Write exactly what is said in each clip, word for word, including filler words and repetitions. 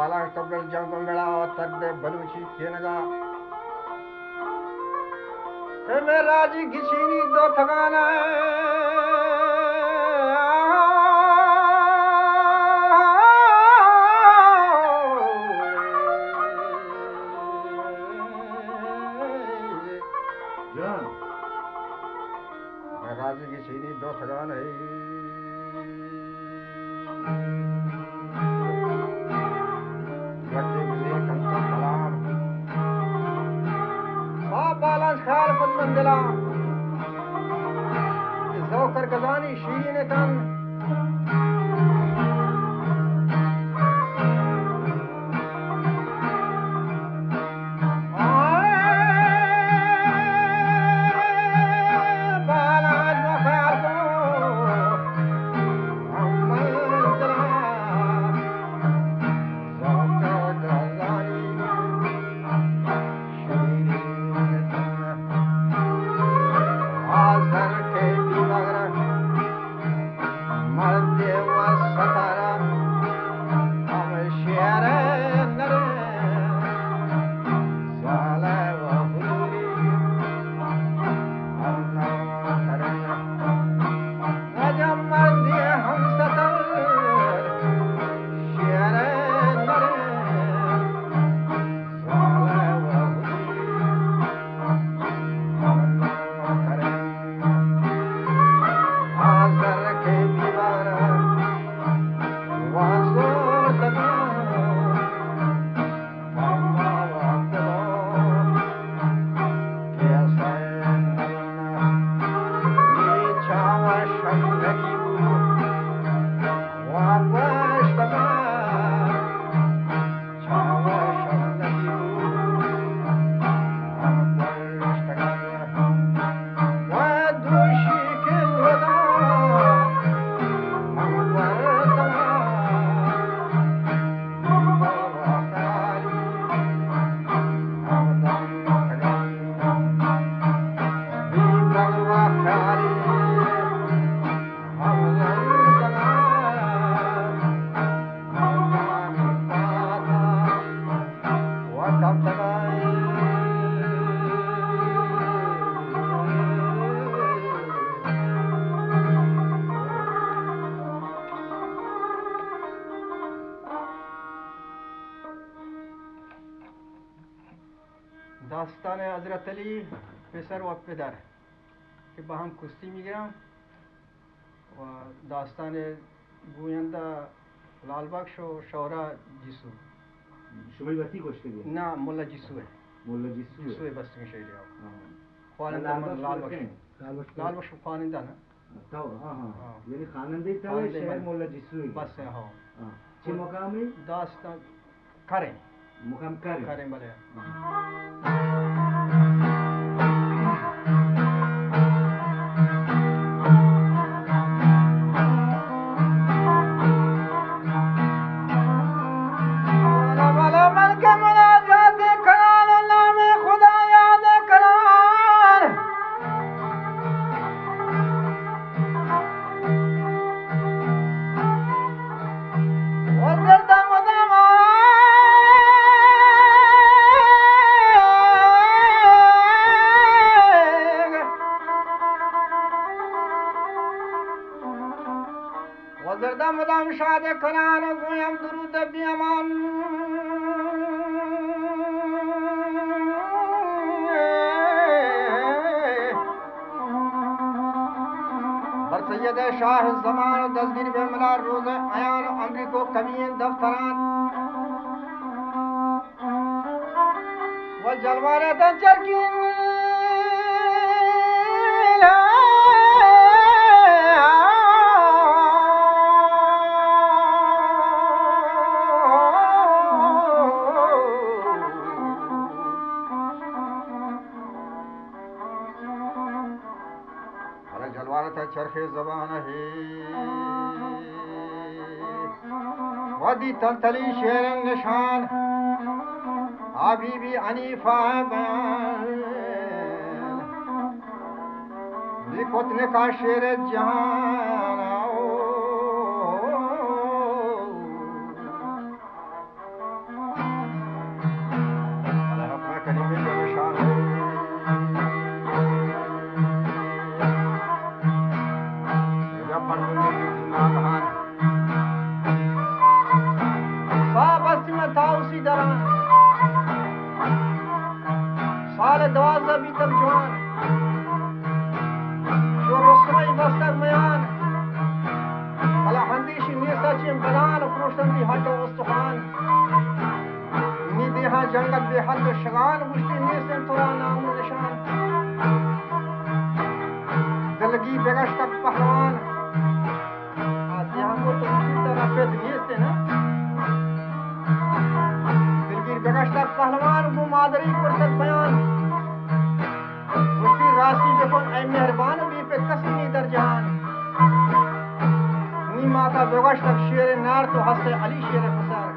बाला तबल जंग मेला तक दे बलूची केनगा हे मैं राजी घिसीनी दो थगाना जान मैं राजी घिसीनी दो थगाना बालांस ख्याल खुद मंदिला जोकर गजानी शीरीन तन दास्तान हजरत अली पेसर व पदर के बाहम कुश्ती میگیرم و داستان گوینده لال بخش و شورا جیسو شما وقتی کشته بودید نه مولا جیسوه مولا جیسو جیسوه بستگی شهری ها خواننده لال من بخش لال بخش لال بخش لال بخش خواننده نه تا ها ها یعنی خواننده تا خواننده شهر من. مولا جیسو بس ها چه مقامی داستان کریم مقام کریم کریم بله وزردم مدام شاد کنان و گویم درود بیامان بر سید شاه زمان و دستگیر به ملار روز ایان و امریکو کمین دفتران و جلوارت چرکین चरखे जबान है वदी तलतली शेर निशान अभी भी अनीफा बयान लिखोतने का शेर जहान रासी दरान साल दवाजा भी तक जवान जो रसमई बस्तर मयान भला हंदीशी नीसा चिम बदान क्रोशन भी हटो उस्तुखान नी देहा जंगल बेहद शगान मुश्ती नीसन थोड़ा नाम निशान दिलगी बेगश तक पहलवान आज यहाँ को तो इसी तरह पे नीसे ना दिलगी बेगश तक पहलवान वो मादरी पुरसत बयान मुश्ती राशि बेखुन ऐ मेहरबान भी पे कसी दर जहान नी माता बेगश तक शेर नार तो हंसे अली शेर फसार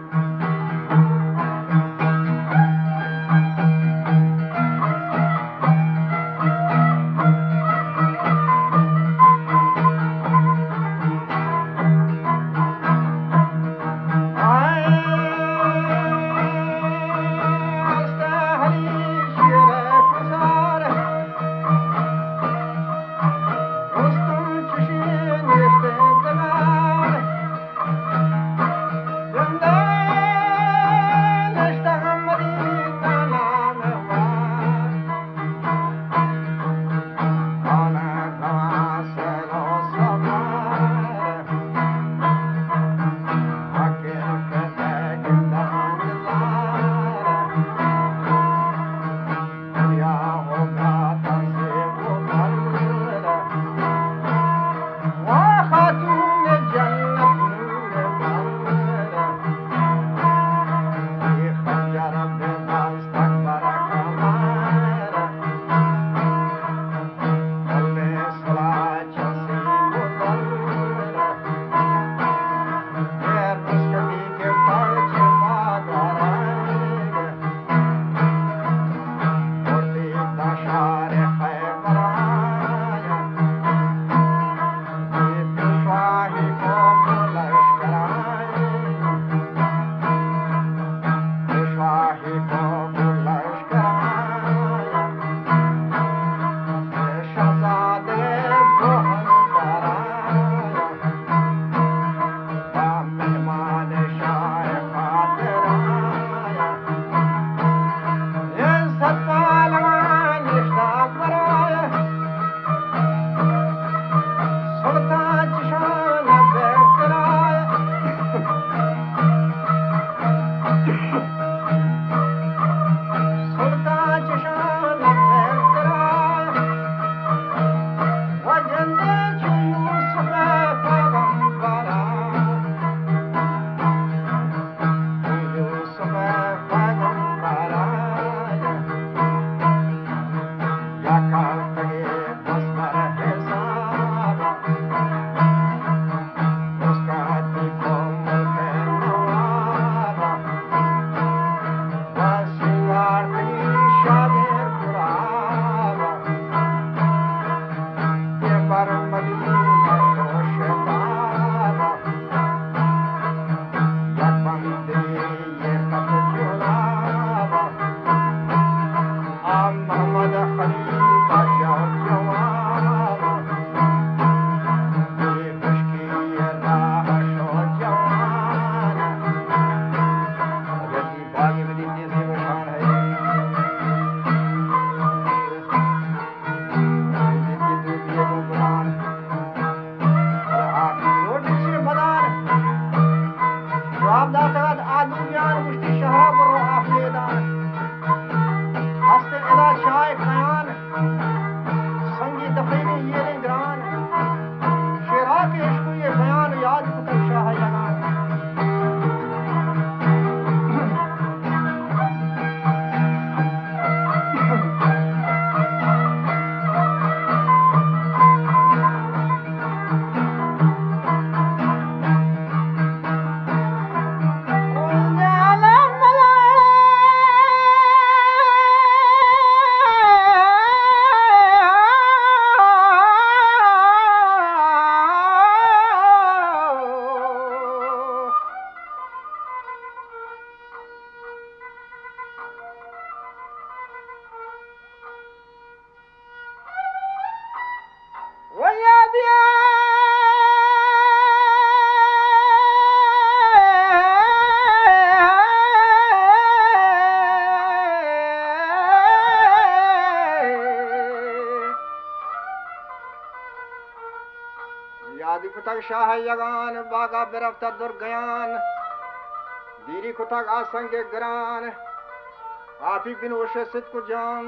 कुतक शाह यगान बागा बिरफ्ता दुर्गयान दीरी कुतक आसंगे ग्रान आपी बिन उशे सित को जान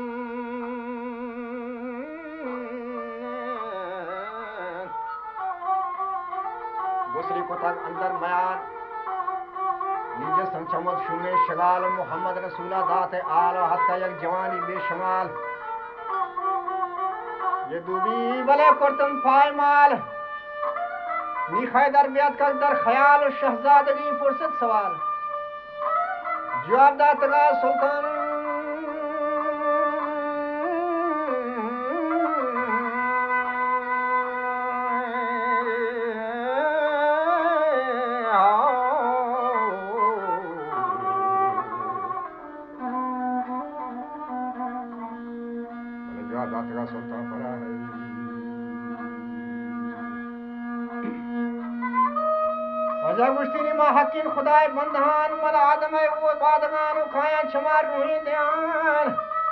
गुसरी कुतक अंदर मयान नीचे संचमत शुमे शगाल मोहम्मद रसूला दात आल हथ का एक जवानी बेशमाल ये दूबी भले कुर्तम फायमाल नी खैदर बेत का दर ख्याल शहजादगी फुर्सत सवाल जवाब दातगा सुल्तान दातगा सुल्तान पड़ा है वजह गुश्ती मा हकीन खुदाए बंधान मल आदम है वो बादगान खाया छमार रूही ध्यान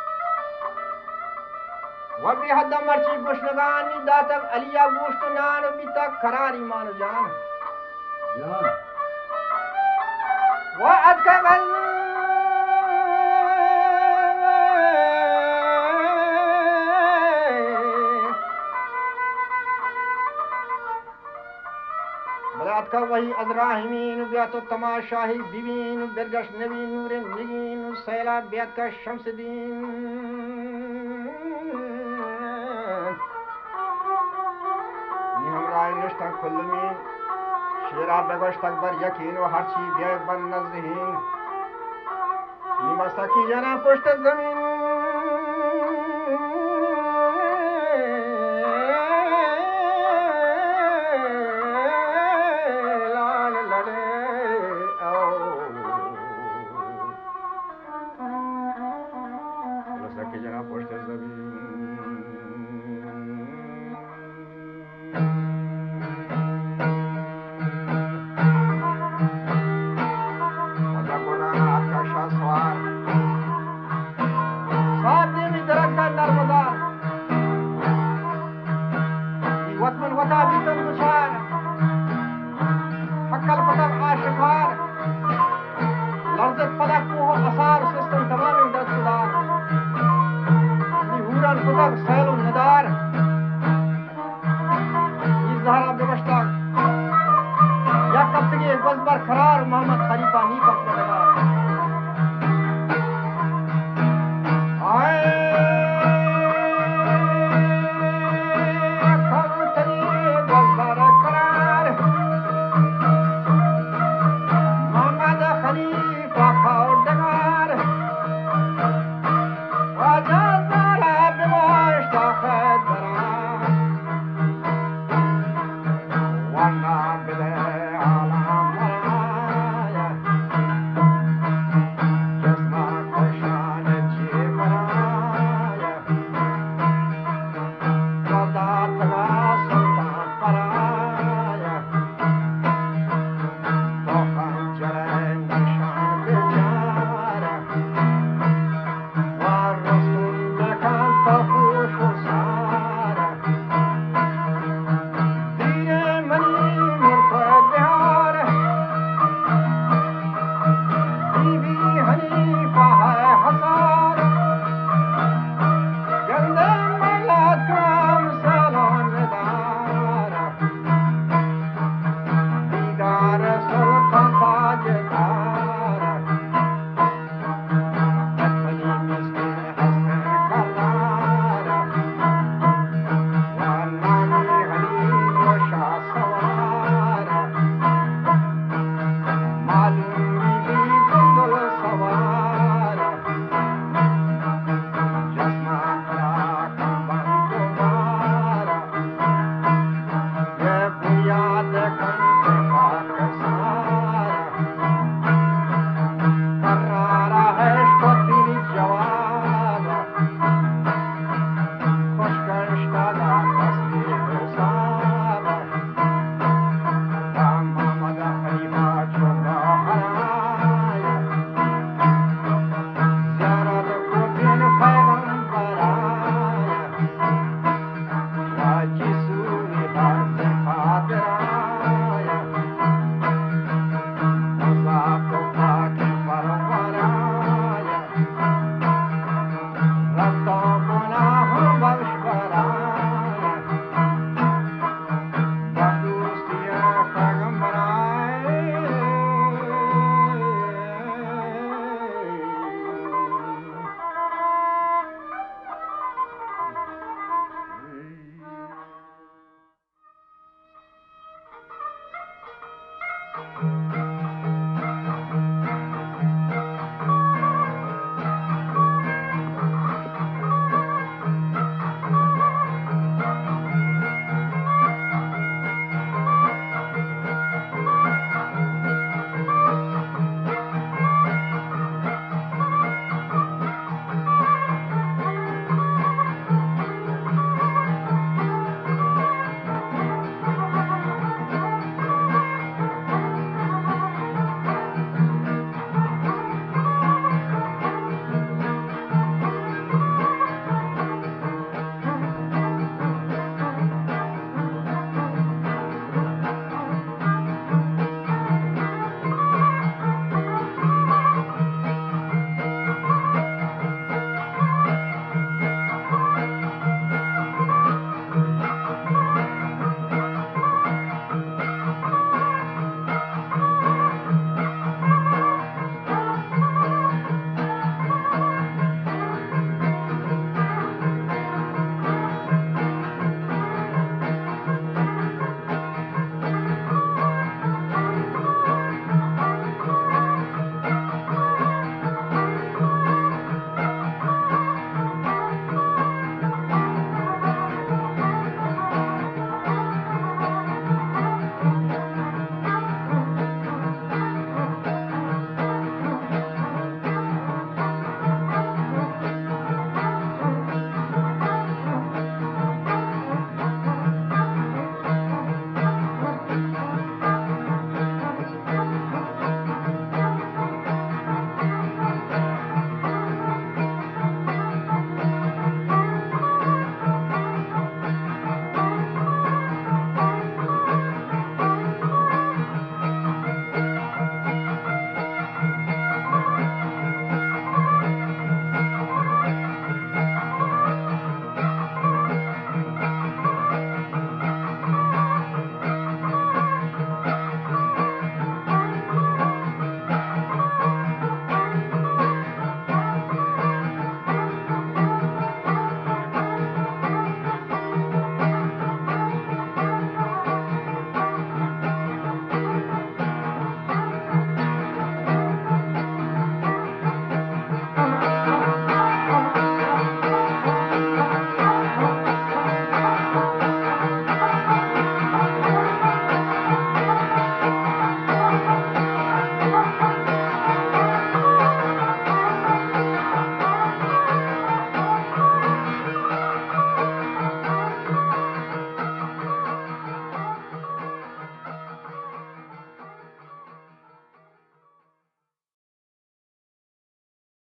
वो भी हद मर्ची गुश्नगान नी दातक अलिया गोश्त नान भी तक करार ईमान जान जान वो अदका गल का वही अजराहिमीन ब्या तो तमाशाही बीवीन बिरगश नवीन नूरे निगीन सैला ब्यात का शमसदीन निहमराय निष्ठा खुल्लमीन शेरा बेगश तकबर यकीन व हर्ची ब्या बन नजहीन निमसा की जना पुष्ट जमीन खरार